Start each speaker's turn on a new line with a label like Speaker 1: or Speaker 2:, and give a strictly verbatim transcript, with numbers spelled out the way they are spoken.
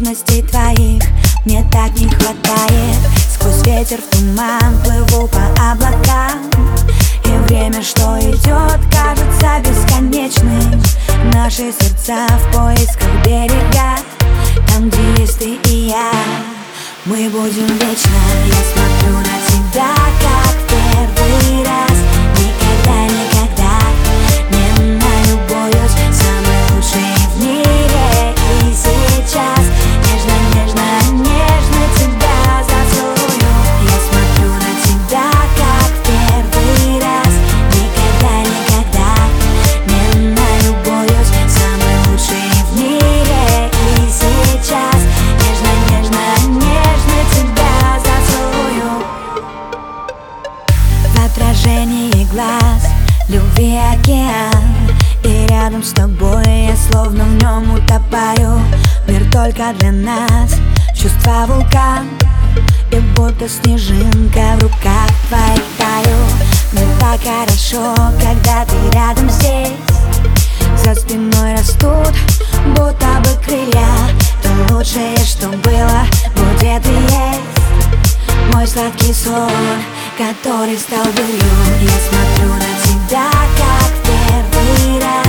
Speaker 1: нежностей твоих мне так не хватает. Сквозь ветер в туман плыву по облакам, и время, что идет, кажется бесконечным. Наши сердца в поисках берега, там, где есть ты и я, мы будем вечно. Я смотрю на тебя, как в первый раз. Никогда, никогда не налюбуюсь. Самый лучший в мире и сейчас. Нежно, нежно, нежно тебя зацелую. Я смотрю на тебя, как в первый раз. Никогда, никогда не налюбуюсь. Самый лучший в мире и сейчас. Нежно, нежно, нежно тебя зацелую. В отражении глаз любви океан, и рядом с тобой я словно в нем утопаю. Мир только для нас, чувства вулкан, и будто снежинка в руках твоих таю. Мне так хорошо, когда ты рядом здесь. За спиной растут будто бы крылья. То лучшее, что было, будет и есть мой сладкий сон, который стал былью. Я смотрю на тебя, как в первый раз.